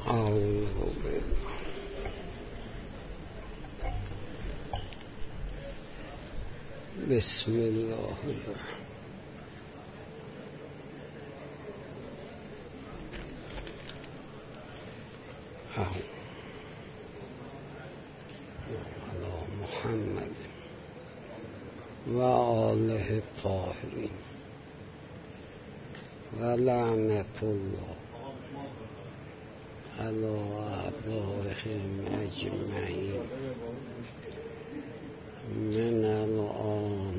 بسم الله الرحمن علی محمد و آله الطاهرین و لعنت الله علی اعدائهم اجمعین من الآن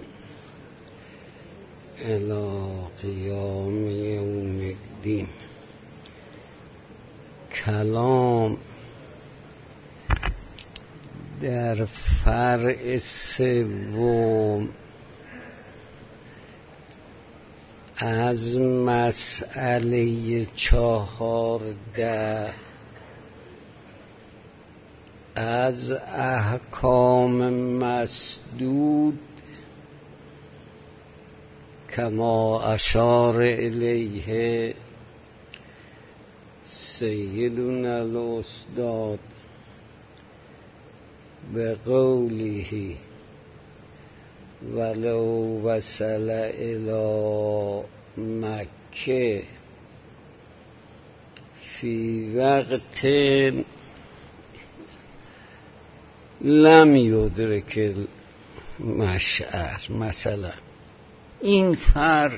الی قیام یوم الدین. کلام در فرع سوم از مسئله 14 از احکام مسدود کما اشار الیه سیدنا الاستاد به قوله ولو وصل الی مکه فی وقت لم یدرک المشعر. مثلا این فرق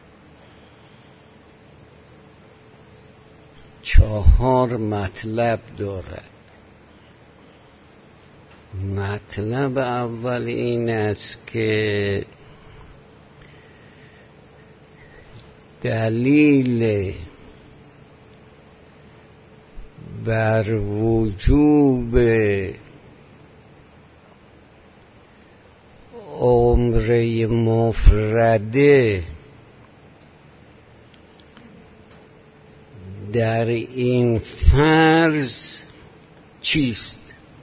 4 مطلب دارد. مطلب اول این است که دلیل بر وجوب عمره مفرده در این فرض چیست؟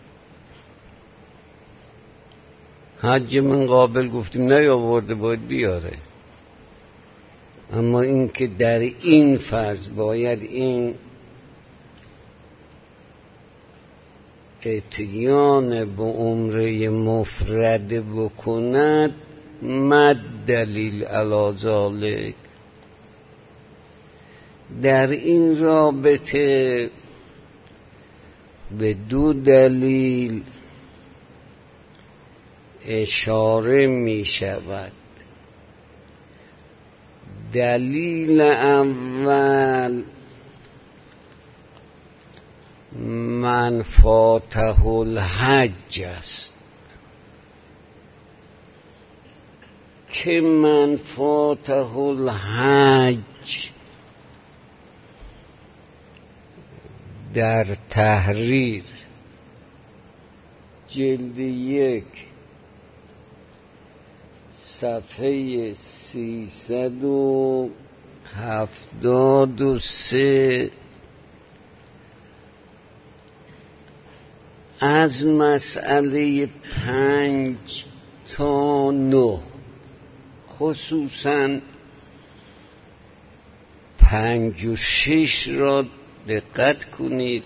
حج من قابل گفتیم نیاورده باید بیاره، اما این که در این فرض باید این اتیان به عمره مفرده بکند، مد دلیل علی ذالک. در این رابطه به 2 دلیل اشاره می شود. دلیل اول من فاته الحج است که من فاته الحج در تحریر جلد 1 صفحه 373 از مسئله 5 تا 9 خصوصاً 5 و 6 را دقت کنید.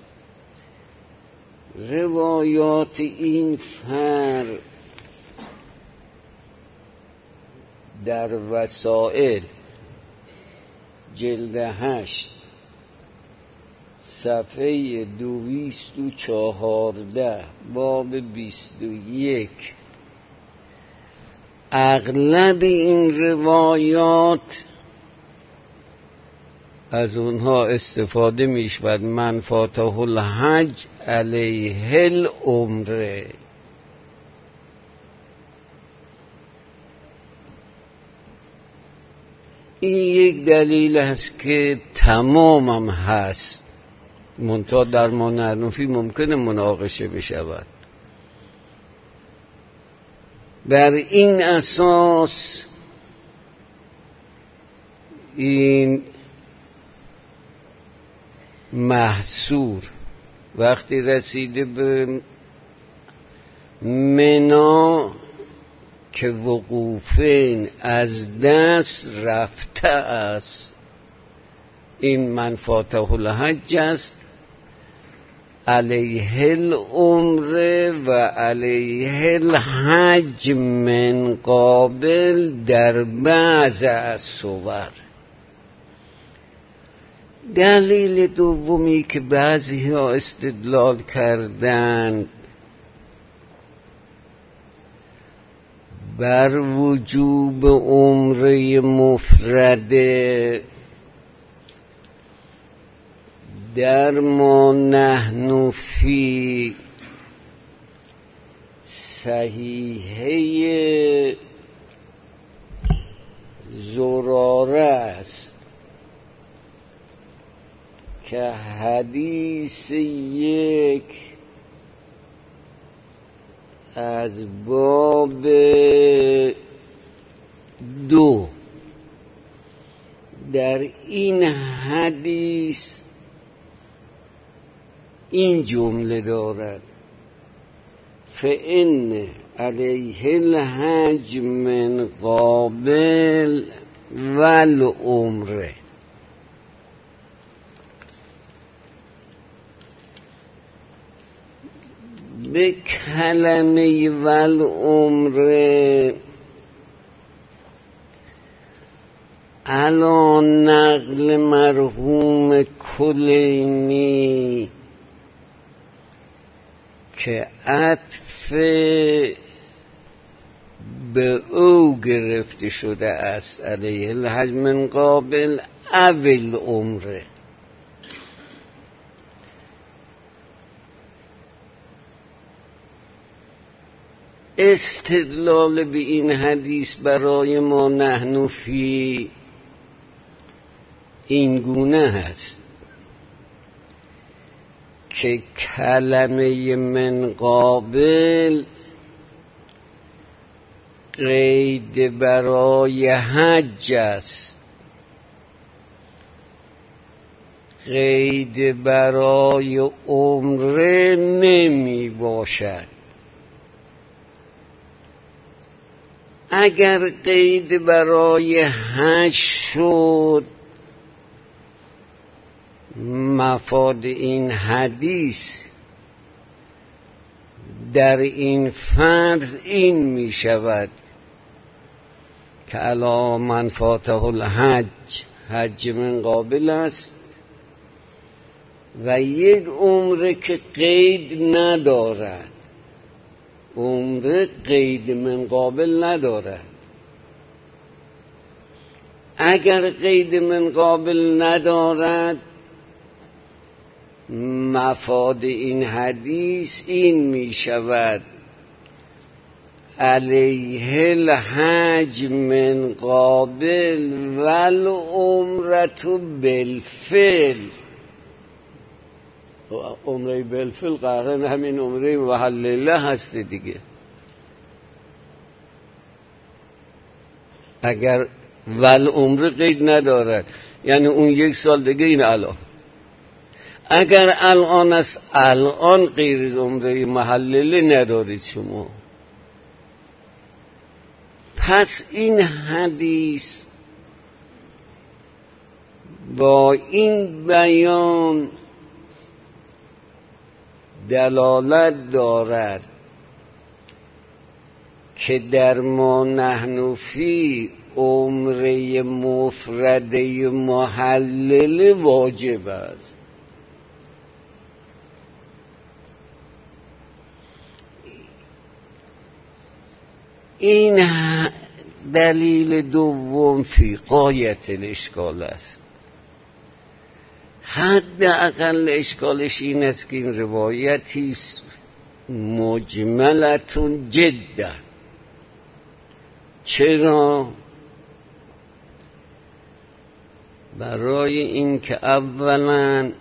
روایات این فرد در وسائل جلد 8 صفحه 214 باب 21 اغلب این روایات از اونها استفاده میشود من فاته الحج علیه العمره. این یک دلیل است که تمامم هست، منتها در مانعنفی ممکنه مناقشه بشود. بر این اساس این محصور وقتی رسیده به منا که وقوفین از دست رفته است، این من فاته الحج است علیه العمره و علیه الحج من قابل در بعض الصور. دلیل دومی که بعضی ها استدلال کردند بر وجوب عمره مفرده در ما نحن فی صحیحه زراره است که حدیث یک از باب 2 در این حدیث این جمله دارد: فإن علیه الحج من قابل والعمره. به کلمه والعمره علی نقل مرحوم کلینی که عطف به او گرفته شده است، علیه الحج من قابل اول عمره، استدلال به این حدیث برای ما نحن فی این گونه هست که کلمه من قابل قید برای حج است، قید برای عمره نمی باشد. اگر قید برای حج شد، مفاد این حدیث در این فرض این می شود که علی من فاته الحج، حج من قابل است و یک عمره که قید ندارد، عمره قید من قابل ندارد. اگر قید من قابل ندارد، مفاد این حدیث این می شود علیه الحج من قابل والعمرة بالفعل. عمره بالفعل قرن همین عمره محلله هست دیگه. اگر والعمره قید ندارد یعنی اون یک سال دیگه این الان. اگر الان است، الان غیر از عمره محلله ندارید شما. پس این حدیث با این بیان دلالت دارد که در ما نحن فی عمره مفرده محلله واجب است. این دلیل دوم فی غایت الاشکال است. حداقل اشکالش این است که این روایتی مجملتون جدا. چرا؟ برای این که اولا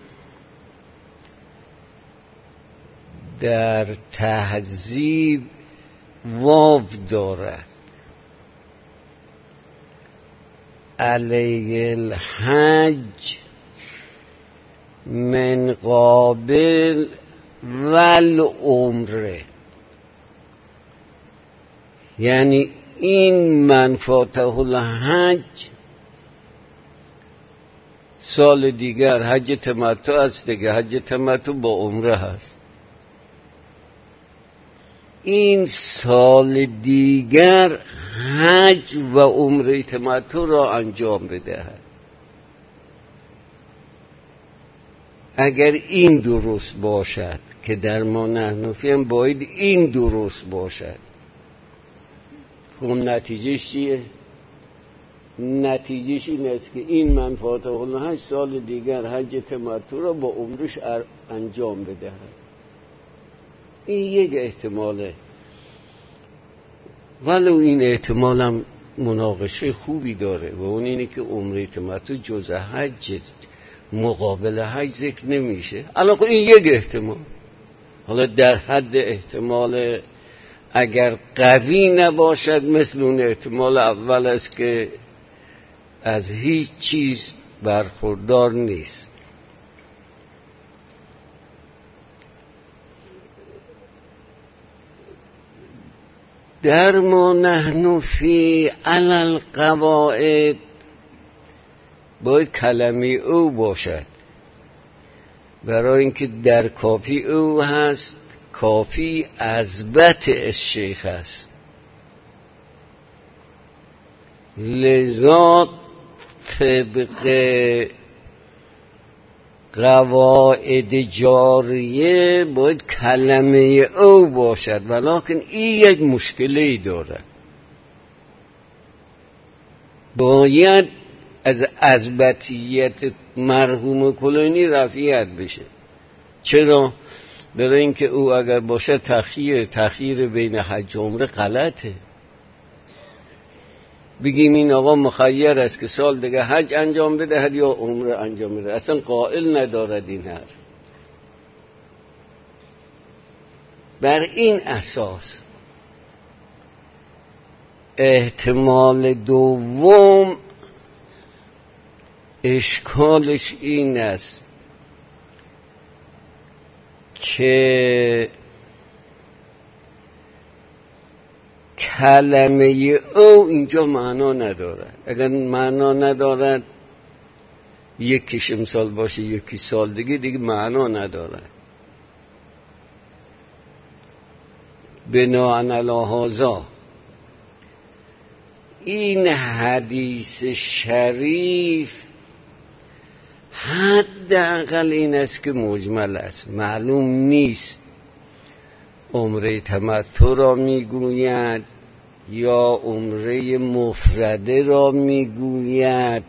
در تهذیب واو دارد، علیه الحج من قابل والعمره، یعنی این من فاته الحج سال دیگر حج تمتع است دیگه، حج تمتع با عمره هست. این سال دیگر حج و عمره تمتع را انجام بدهد. اگر این درست باشد که در ما نحنفی هم باید این درست باشد. خب نتیجهش چیه؟ نتیجهش این است که این من فاتح الحج سال دیگر حج تمتع را با عمرش انجام بدهد. این یک احتماله، ولو این احتمال هم مناقشه خوبی داره و اون اینه که عمره تمتع جز حج مقابل حج ذکر نمیشه. الان این یک احتمال، حالا در حد احتمال اگر قوی نباشد مثل اون احتمال اول است که از هیچ چیز برخوردار نیست. در ما نحن فی علی القواعد باید کلمه او باشد، برای اینکه در کافی او هست. کافی اثبت الشیخ است، لذا طبق قواعد جاریه باید کلمه او باشد، ولیکن این یک مشکلی دارد. باید از اثباتیت مرحوم کلینی رفعیت بشه. چرا؟ برای اینکه او اگر باشه تخییر بین حج و عمره غلطه. بگیم این آقا مخیر است که سال دیگه حج انجام بدهد یا عمره انجام بده، اصلا قائل ندارد این حرف. بر این اساس احتمال دوم اشکالش این است که کلمه او اینجا معنا ندارد. اگر معنا ندارد، یکیش امسال باشه یکی سال دیگه معنا ندارد. بناء علی هذا این حدیث شریف حداقل این است که مجمل است، معلوم نیست عمره تمتع را میگوید یا عمره مفرده را میگوید.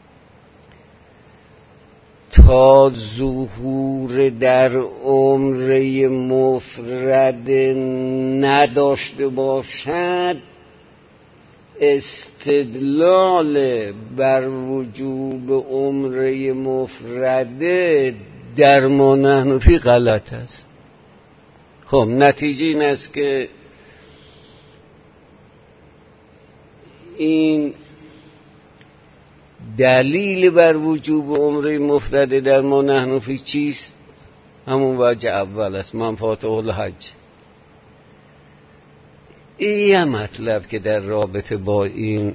تا ظهور در عمره مفرده نداشته باشد، استدلال بر وجوب عمره مفرده در ما نحن فی غلط است. خب نتیجه این است که این دلیل بر وجوب عمره مفرده در ما نحن فی چیست؟ همون وجه اول است، منفعت الحج. این مطلب که در رابطه با این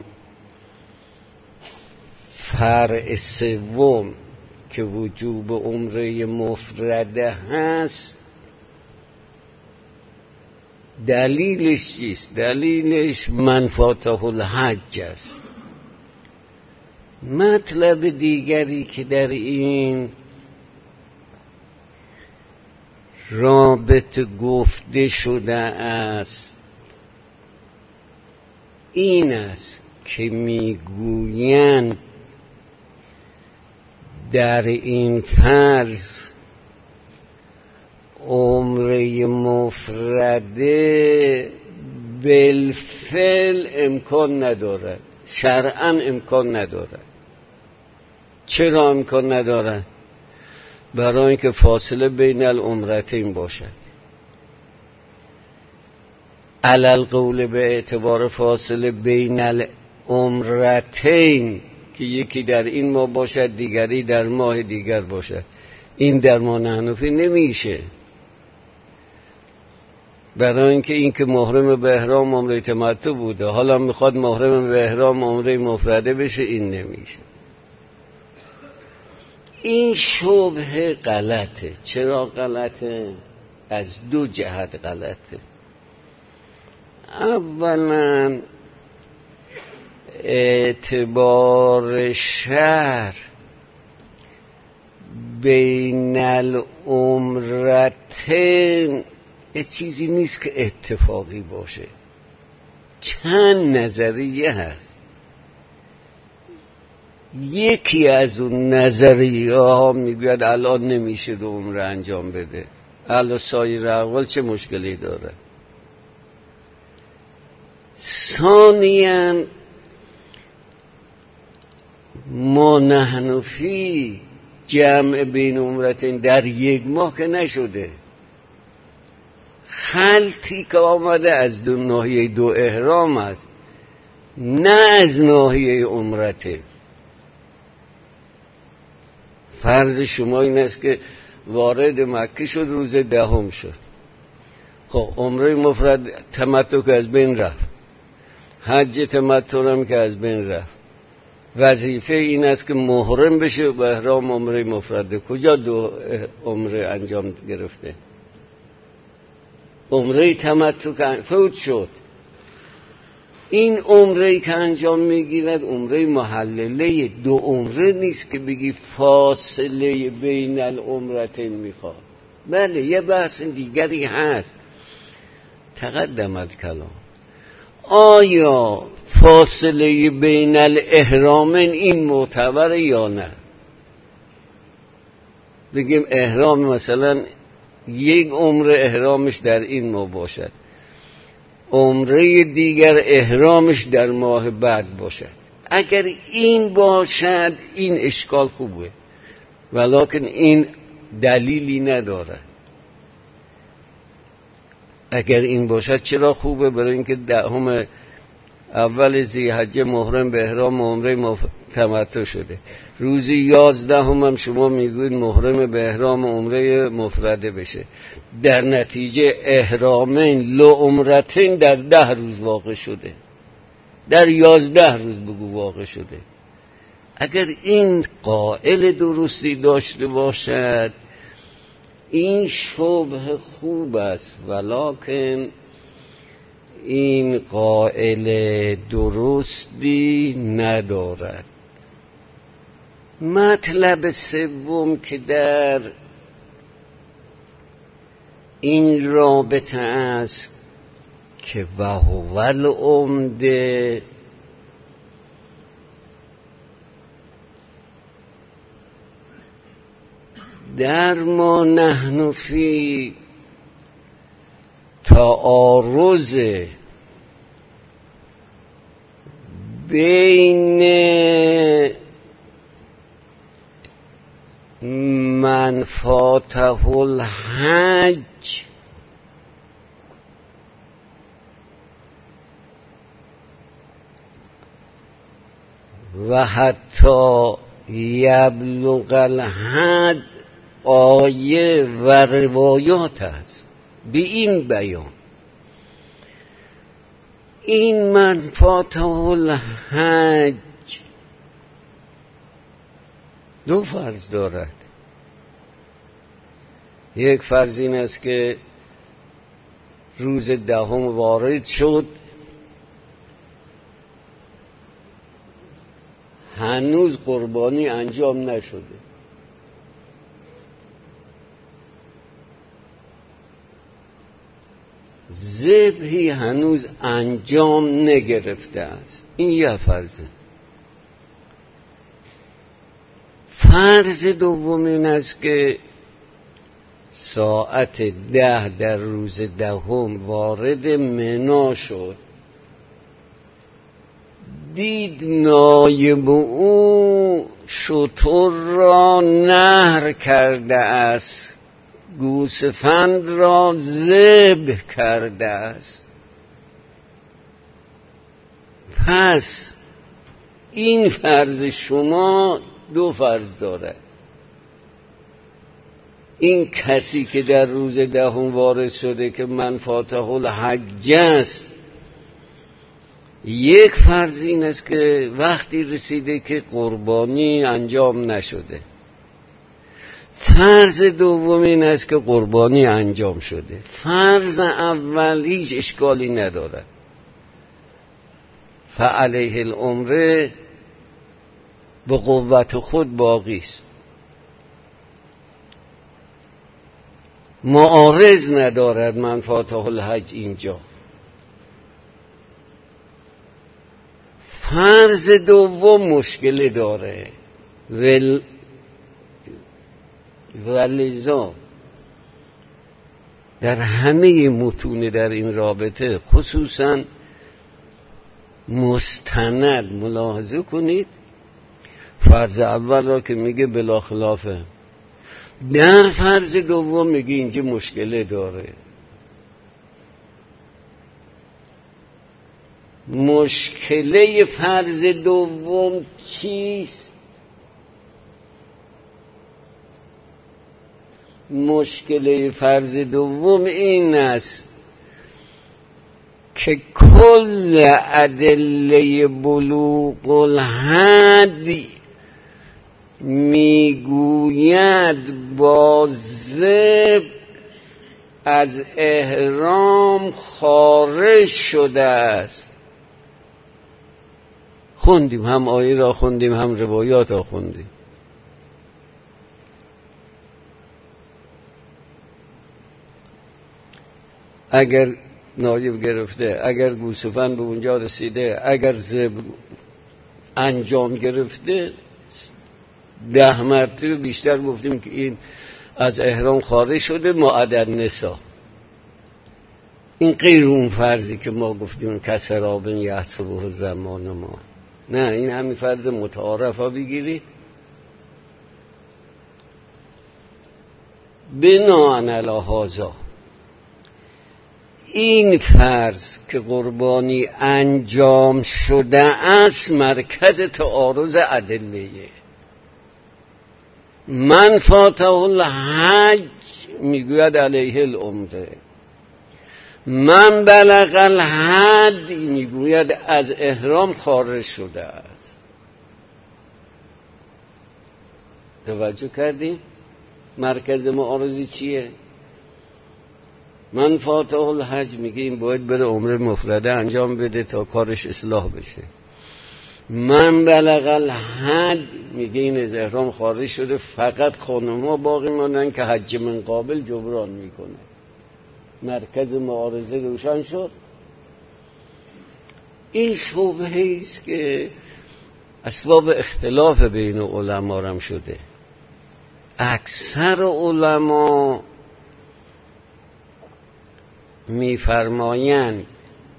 فرع سوم که وجوب عمره مفرده هست دلیلش چیست؟ دلیلش منفعت الحج است. مطلب دیگری که در این رابطه گفته شده است این است که میگویند در این فرض عمره مفرده بالفعل امکان ندارد، شرعاً امکان ندارد. چرا امکان ندارد؟ برای اینکه فاصله بین العمرتین باشد. علی القول به اعتبار فاصله بین العمرتین که یکی در این ماه باشد دیگری در ماه دیگر باشد، این در ما نحن فی نمیشه. برای اینکه این که محرم به احرام عمره تمتع بوده حالا میخواد محرم به احرام عمره مفرده بشه، این نمیشه. این شبهه غلطه. چرا غلطه؟ از دو جهت غلطه. اولا اعتبار شرع بین العمرتین یه چیزی نیست که اتفاقی باشه. چند نظریه هست. یکی از اون نظریه ها میگوید الان نمیشه دو عمره انجام بده، الان سایر احوال چه مشکلی داره. ثانیاً ما نحن فی جمع بین عمرتین در یک ماه که نشده، خلطی که آمده از دو ناحیه دو احرام است، نه از ناحیه عمرته. فرض شما این است که وارد مکه شد، روز دهم شد، خب عمره مفرد تمتع که از بین رفت، حج تمتع هم که از بین رفت. وظیفه این است که محرم بشه و احرام عمره مفرده. کجا دو عمره انجام گرفته؟ عمره تمتع که فوت شد. این عمره که انجام میگیرد عمره محلله، دو عمره نیست که بگی فاصله بین العمرتین میخواد. بله یه بحث دیگری هست، تقدمت کلام. آیا فاصله بین الاحرامین این معتبره یا نه؟ بگیم احرام مثلا یک عمره احرامش در این ماه باشد، عمره دیگر احرامش در ماه بعد باشد. اگر این باشد این اشکال خوبه، ولکن این دلیلی ندارد. اگر این باشد چرا خوبه؟ برای اینکه دهم اول ذی‌حجه محرم به احرام عمره تمتع شده، روزی 11 هم شما میگوید محرم به احرام عمره مفرده بشه، در نتیجه احرامین لو عمرتین در 10 روز واقع شده، در 11 روز بگو واقع شده. اگر این قائل درستی داشته باشد این شبه خوب است، ولکن این قائل درستی ندارد. مطلب سوم که در این رابطه است که وهو العمده، در ما نحن فی تعارض بین من فاته الحج و حتی یبلغ الحد آیه و روایات است به این بیان. این من فاته الحج دو فرض دارد. یک فرض این است که روز دهم وارد شد، هنوز قربانی انجام نشده، ذبحی هنوز انجام نگرفته است. این یه فرضه. فرض دوم این است که ساعت 10 در روز دهم وارد منی شد، دید نایب او شتر را نحر کرده است، گوسفند را ذبح کرده است. پس این فرض شما دو فرض داره. این کسی که در روز دهم وارد شده که من فاته الحج است، یک فرض این است که وقتی رسیده که قربانی انجام نشده، فرض دوم این است که قربانی انجام شده. فرض اول هیچ اشکالی نداره. فعلیه العمره به قوت خود باقی است، معارض ندارد من فاته الحج اینجا. فرض دوم مشکل داره ولذا در همه متون در این رابطه خصوصا مستند ملاحظه کنید فرض اول را که میگه بلا خلافه، در فرض دوم میگه اینجا مشکل داره. مشکله فرض دوم چیست؟ مشکله فرض دوم این است که کل ادله بلوغ الحد میگوید با ذبح از احرام خارج شده است. خوندیم، هم آیه را خوندیم هم روایات را خوندیم. اگر نایب گرفته، اگر گوسفند به اونجا رسیده، اگر ذبح انجام گرفته، 10 مرتبه بیشتر گفتیم که این از احرام خارج شده معدد نسا. این غیر اون فرضی که ما گفتیم کسراب یحسبه زمان ما، نه، این همین فرض متعارف ها بگیرید. بناءً علی هذا این فرض که قربانی انجام شده است مرکز تعارض ادله. من فاته الحج میگوید علیه العمره، من بلغ الحد میگوید از احرام خارج شده است. توجه کردیم؟ مرکز معارضی چیه؟ من فاته الحج میگه این باید بره عمره مفرده انجام بده تا کارش اصلاح بشه. من بلغ الحد میگه این از احرام خارج شده، فقط خانم‌ها باقی ماندن که حج من قابل جبران میکنه. مرکز معارضه روشن شد. این شبهه است که اسباب اختلاف بین علما هم شده. اکثر علما میفرمایند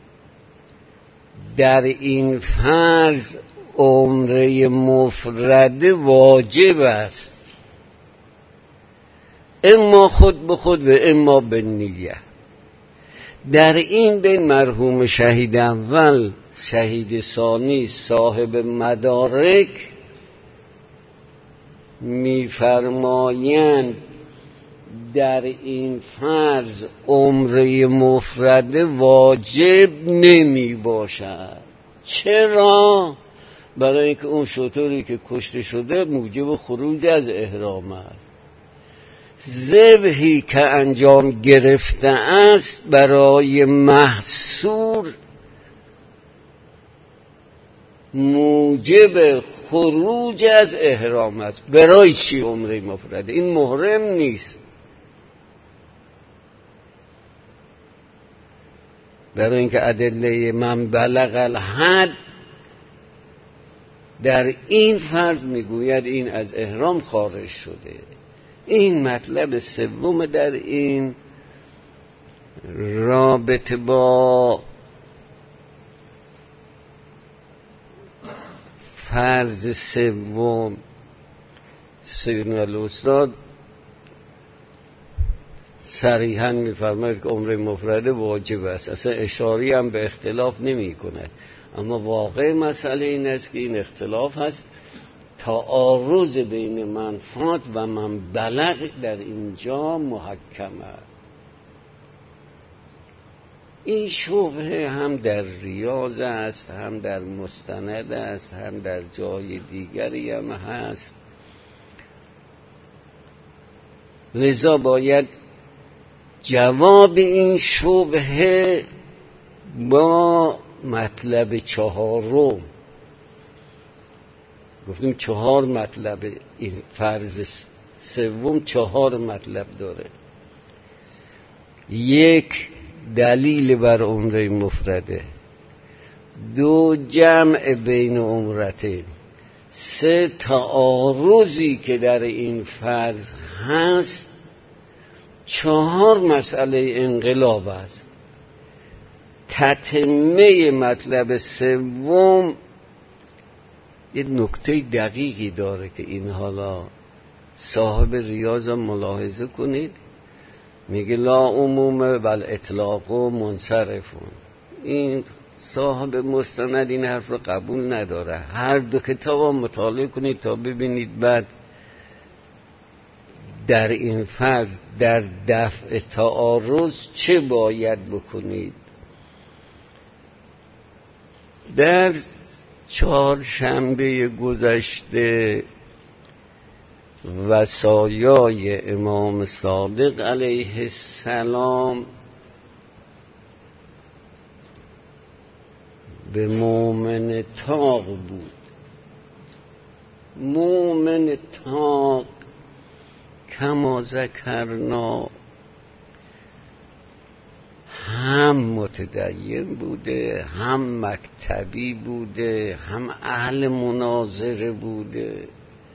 در این فرض عمره مفرد واجب است، اما خود به خود و اما به نیت. در این بین مرحوم شهید اول، شهید ثانی، صاحب مدارک میفرمایند در این فرض عمره مفرد واجب نمی باشد. چرا؟ برای اینکه اون شتری که کشته شده موجب خروج از احرام است. ذبحی که انجام گرفته است برای محصور موجب خروج از احرام است. برای چی عمره مفرد؟ این محرم نیست. برای اینکه ادله من بلغ الحد در این فرض میگوید این از احرام خارج شده. این مطلب سوم در این رابطه با فرض سوم سیدنا الاستاد صریحاً می‌فرماید که عمره مفرده واجب است. اصلا اشاری هم به اختلاف نمی کند. اما واقع مسئله این است که این اختلاف هست. تعارض بین منفعت و من بلغ در اینجا محکم است. این شبهه هم در ریاض است، هم در مستند است، هم در جای دیگری هم هست. لذا باید جواب این شبهه با مطلب چهارم، گفتیم 4 مطلب، این فرض سوم 4 مطلب داره. 1 دلیل بر عمره مفرده، 2 جمع بین عمرتین، 3 تعارضی که در این فرض هست، 4 مسئله انقلاب است. تتمه مطلب سوم یه نکته دقیقی داره که این حالا صاحب ریاض ملاحظه کنید، میگه لا عموم بل اطلاق و منصرفون. این صاحب مستند این حرف رو قبول نداره. هر دو کتاب مطالعه کنید تا ببینید بعد در این فرض در دفع تعارض چه باید بکنید. در چهارشنبه گذشته وصایای امام صادق علیه السلام به مؤمن طاق بود. مؤمن طاق کما ذکرنا هم متدین بوده، هم مکتبی بوده، هم اهل مناظره بوده.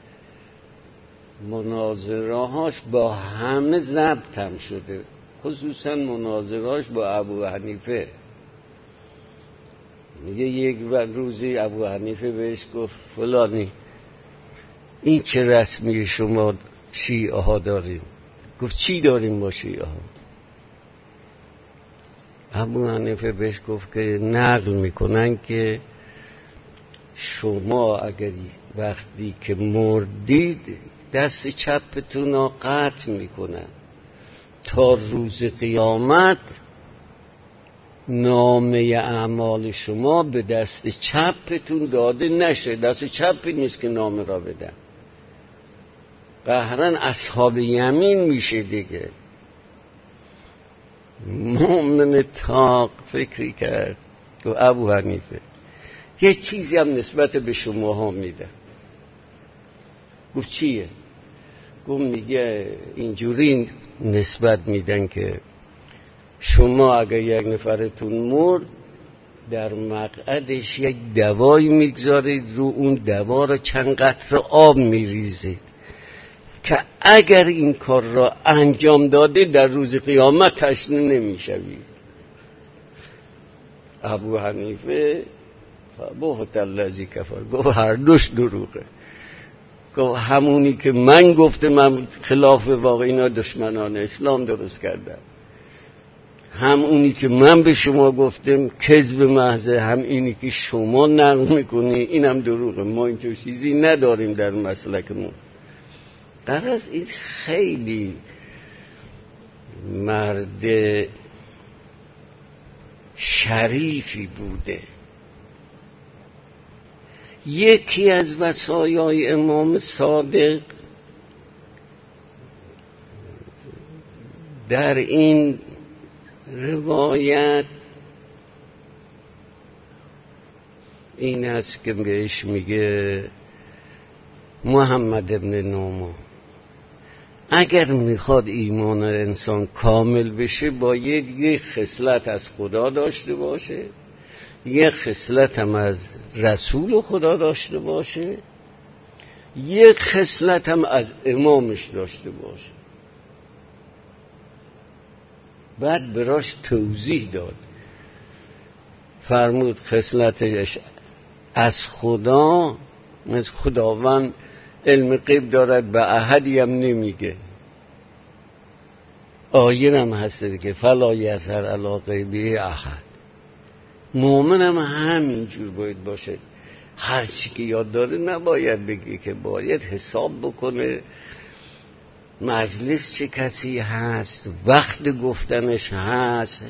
مناظرهاش با همه ضبط هم شده، خصوصا مناظرهاش با ابو حنیفه. میگه یک روزی ابو حنیفه بهش گفت فلانی این چه رسمی شما شیعه ها داریم؟ گفت چی داریم با شیعه ها؟ ابو حنیفه بهش گفت که نقل میکنن که شما اگر وقتی که مردید دست چپتون رو قطع میکنن تا روز قیامت نامه اعمال شما به دست چپتون داده نشه. دست چپی نیست که نامه را بدن، قهرن اصحاب یمین میشه دیگه. مؤمن طاق فکری کرد که ابو حنیفه یه چیزی هم نسبت به شما ها میده. گفت چیه؟ گفت میگه اینجوری نسبت میدن که شما اگه یک نفرتون مرد در مقعدش یک دوایی میگذارید، رو اون دوا رو چند قطره آب میریزید که اگر این کار را انجام داده در روز قیامت تشنه نمیشوید. ابو حنیفه فبهت الذی کفر گفت هر دوش دروغه. گفت همونی که من گفتم من خلاف واقع اینا دشمنان اسلام درست کردن، هم اونی که من به شما گفتم کذب محضه، هم اینی که شما نقل میکنی اینم دروغه. ما اینطور چیزی نداریم در مسلکمون. غرض این خیلی مرد شریفی بوده. یکی از وصایای امام صادق در این روایت این است که بهش میگه محمد ابن نوما اگر میخواد ایمان انسان کامل بشه باید یک خصلت از خدا داشته باشه، یک خصلت هم از رسول خدا داشته باشه، یک خصلت هم از امامش داشته باشه. بعد براش توضیح داد، فرمود خصلتش از خدا، از خداوند علم غیب دارد به احدی هم نمیگه. آیه هم هست که فلا یظهر علی غیبه احد. مومن هم همینجور باید باشه، هر چی که یاد داره نباید بگه، که باید حساب بکنه مجلس چه کسی هست، وقت گفتنش هست.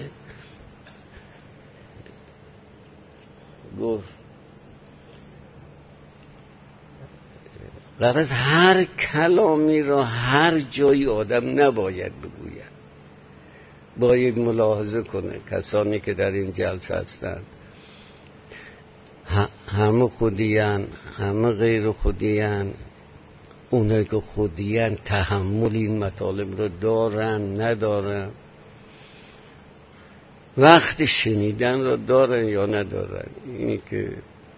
گفت غرض هر کلامی را هر جایی آدم نباید بگوید، باید ملاحظه کنه. کسانی که در این جلسه هستند همه خودیان، همه غیر خودیان. اونایی که خودیان تحمل این مطالب رو دارن ندارن، وقت شنیدن رو دارن یا ندارن. اینی که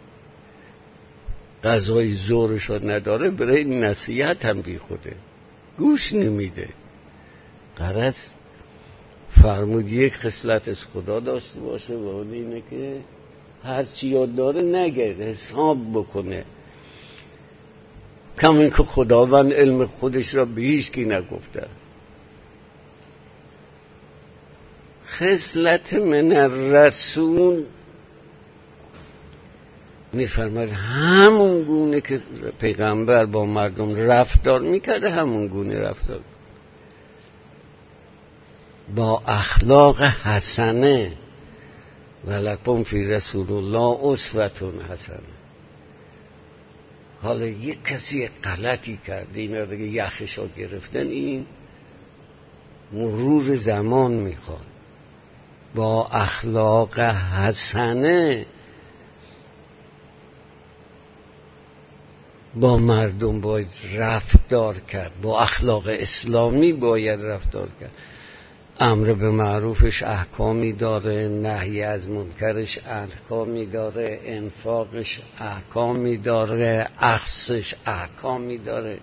غذای زورش رو نداره برای نصیحت هم بی خوده، گوش نمیده. غرض فرمود یک خصلت از خدا داشته باشه و اون اینه که هرچی یاد داره نگه، حساب بکنه. کم این که خداوند علم خودش را به هیچ کی نگفته. خصلت من الرسول میفرماید همون گونه که پیغمبر با مردم رفتار میکرده همون گونه رفتار با اخلاق حسنه. ولکم فی رسول الله اسوة حسنه. حالا یک کسی غلطی کرده، اینا دیگه یخشو گرفتن، این مرور زمان میخواد. با اخلاق حسنه با مردم باید رفتار کرد، با اخلاق اسلامی باید رفتار کرد. امر به معروفش احکامی داره، نهی از منکرش احکامی داره، انفاقش احکامی داره، اخذش احکامی داره.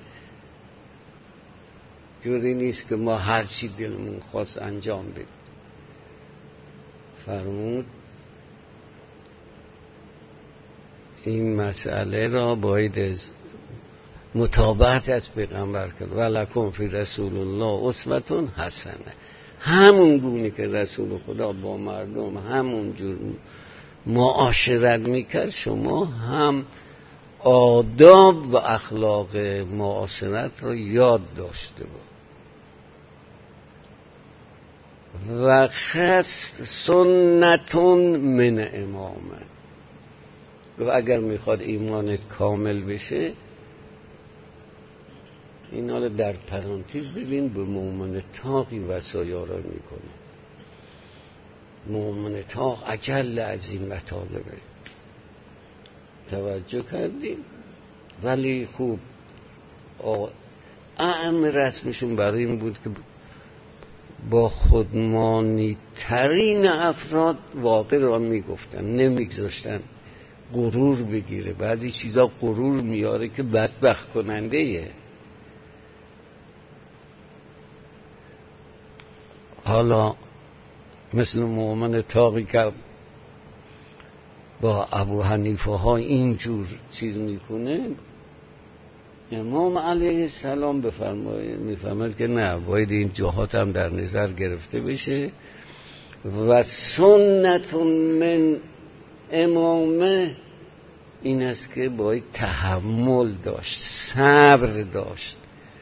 جوری نیست که ما هر چی دلمون خواست انجام بدیم. فرمود این مسئله را باید از متابعت از پیغمبر کرد. ولکم فی رسول الله اسوة حسنه. همون گونه که رسول خدا با مردم همون جور معاشرت میکرد، شما هم آداب و اخلاق معاشرت رو یاد داشته باش. و خست سنتون من امامه. و اگر میخواد ایمانت کامل بشه، اینا رو در پرانتز ببین، به مؤمن تاقی وصایا را میکنه. مؤمن تاق اجل از این مطالبه. توجه کردیم؟ ولی خوب اعم رسمشون برای این بود که با خودمانی ترین افراد واقع را میگفتن، نمیگذاشتن غرور بگیره. بعضی چیزا غرور میاره که بدبخت کننده ایه. حالا مثل مؤمن تاقی که با ابو حنیفه ها اینجور چیز میکنه، امام علیه السلام میفرماید که نه، باید این جهات هم در نظر گرفته بشه. و سنت من امامه این است که باید تحمل داشت، صبر داشت.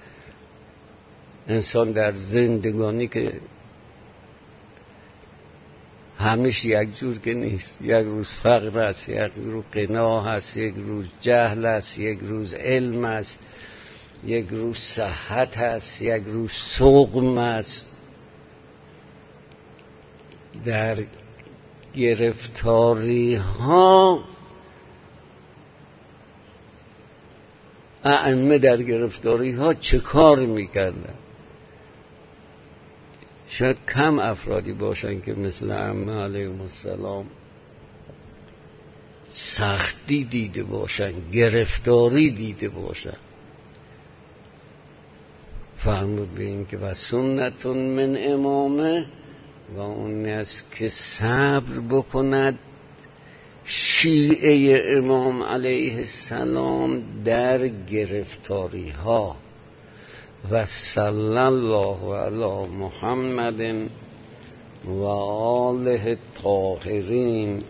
انسان در زندگانی که همیشه یک جور که نیست، یک روز فقر است، یک روز غنا هست، یک روز جهل است، یک روز علم است، یک روز صحت است، یک روز سقم است. در گرفتاری ها ائمه در گرفتاری ها چه کار میکردن؟ شاید کم افرادی باشن که مثل ائمه علیهم السلام سختی دیده باشن، گرفتاری دیده باشن. فرمود به این که و سنتون من امامه، و اون است که صبر بکند شیعه امام علیه السلام در گرفتاری ها. و صلی الله علی محمد و آله الطاهرین